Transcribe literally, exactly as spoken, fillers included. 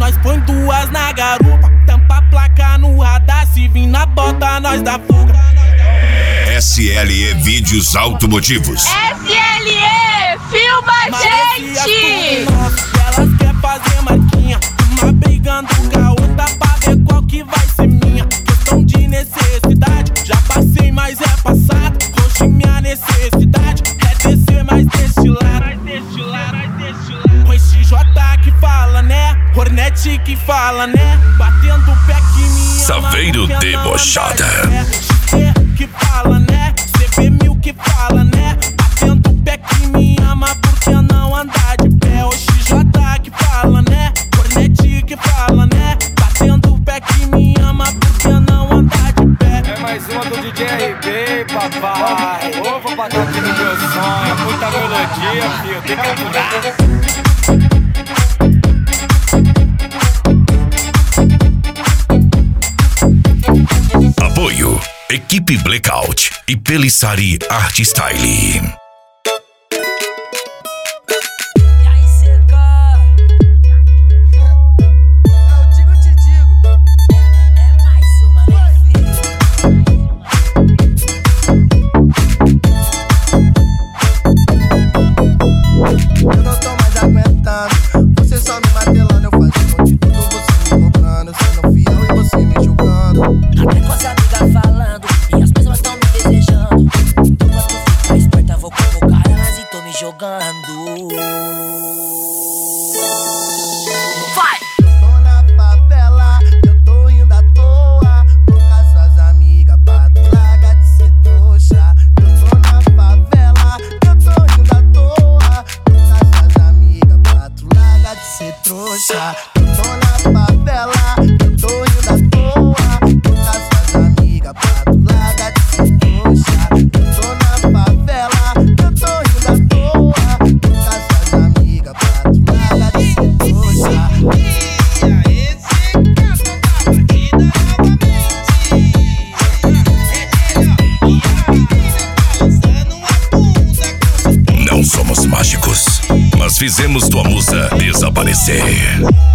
nós põe duas na garupa. Tampa a placa no radar, se vir na bota, nós dá fuga. S L E Vídeos Automotivos. S L E, filma a gente! Elas querem fazer marquinha, uma brigando com a outra pra ver qual que vai ser minha. Questão de necessidade, já passei, mas é passado. Hoje minha necessidade é descer mais deste lado. O X J que fala, né? Hornet que fala, né? Batendo o pé que me ama. Saveiro debochada. Que fala, né? C B mil que fala, né? Batendo o pé que me ama, porque não andar de pé. O X J que fala, né? Hornet que fala, né? Batendo o pé que me ama, porque não andar de pé. É mais uma do D J R B, papai. Ô, vou botar aqui no meu sonho. É muita melodia, filho, tem que aturar. Apoio Equipe Blackout e Pelissari Art Style. E aí, Seca? Eu digo, te digo. É, é mais uma, né, filho? Eu não tô mais aguentando. Você só me martelando. Eu fazia de tudo, você me cobrando. Sendo fiel e você me julgando. Até com as amigas falando, e as pessoas tão me desejando. Então pra tu ficar esperta, vou convocar elas e tô me jogando. Vai! Eu tô na favela, eu tô indo à toa. Vou com as suas amigas pra tu largar de ser trouxa. Eu tô na favela, eu tô indo à toa. Vou com as suas amigas pra tu largar de ser trouxa. Eu tô na favela, eu tô indo à toa. Vou com as suas amigas pra tu largar de ser trouxa. Eu tô na favela, eu tô indo à toa. Vou com as suas amigas pra tu largar de ser trouxa. Não somos mágicos, mas fizemos tua musa desaparecer.